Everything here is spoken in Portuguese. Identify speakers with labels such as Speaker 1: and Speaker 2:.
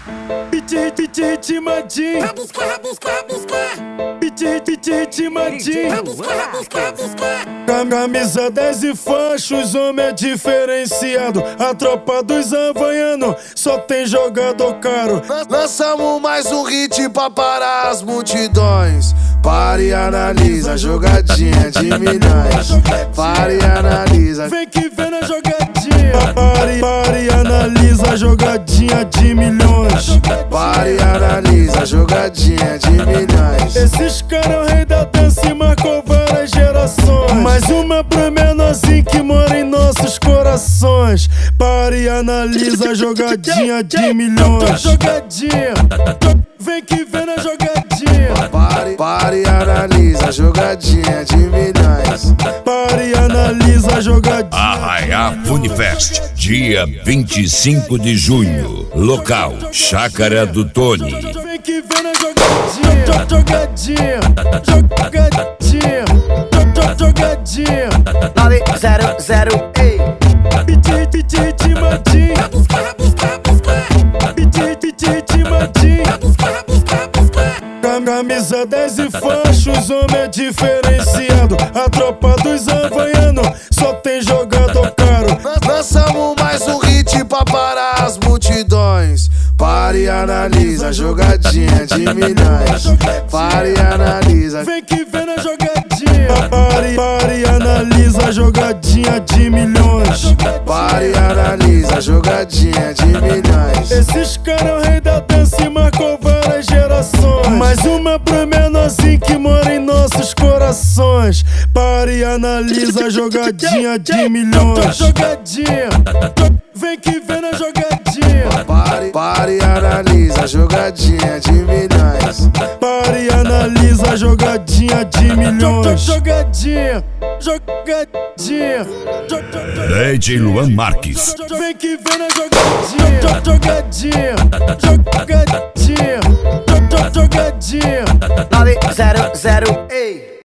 Speaker 1: Ritmadinho,
Speaker 2: Rabisca, rabisca, rabisca.
Speaker 1: ritmadinho.
Speaker 2: Rabisca, rabisca, rabisca.
Speaker 1: Camisa 10 e faixa, os homens é diferenciado. A tropa dos havaianos só tem jogador caro.
Speaker 3: Lançamos mais um hit pra parar as multidões. Pare e analisa, jogadinha de milhões. Pare e analisa,
Speaker 1: Vem que vem na jogadinha. Pare e analisa, jogadinha de milhões.
Speaker 3: pare e analisa, jogadinha de milhões.
Speaker 1: Esses caras é o rei da dança e marcou várias gerações. Mais uma pro menorzinho que mora em nossos corações. Pare e analisa, jogadinha de milhões. Jogadinha, vem que vem na jogadinha.
Speaker 3: Pare e analisa, jogadinha de milhões.
Speaker 1: Pare e analisa, jogadinha.
Speaker 4: Arraiá Funifest, dia 25 de junho. Local, Chácara do Tony.
Speaker 1: Vem que vem na jogadinha. Jogadinha, jogadinha, jogadinha.
Speaker 5: 900, ei.
Speaker 1: Ritmadinho,
Speaker 2: Rabisca, rabisca, rabisca.
Speaker 1: ritmadinho.
Speaker 2: Rabisca, rabisca, rabisca.
Speaker 1: Camisa 10 e faixa, os homens é diferenciado. A tropa dos havaianos só tem jogador caro.
Speaker 3: Lançamos mais um hit pra parar as multidões. Pare e analisa, jogadinha de milhões. Pare e analisa,
Speaker 1: Vem que vem na jogadinha. Pare e analisa, jogadinha de milhões.
Speaker 3: pare e analisa, jogadinha de milhões.
Speaker 1: Esses caras é o rei da dança e marcou várias gerações. Mais uma pro menorzinho que mora em nossos corações. Pare e analisa, jogadinha de milhões. Jogadinha, vem que vem na jogadinha.
Speaker 3: Pare e analisa, jogadinha de milhões.
Speaker 1: Pare e analisa, jogadinha de milhões. Jogadinha, jogadinha.
Speaker 4: DJ Luan Marques.
Speaker 1: Vem que vem na jogadinha. Jogadinha, jogadinha, jogadinha.
Speaker 5: 900, ei.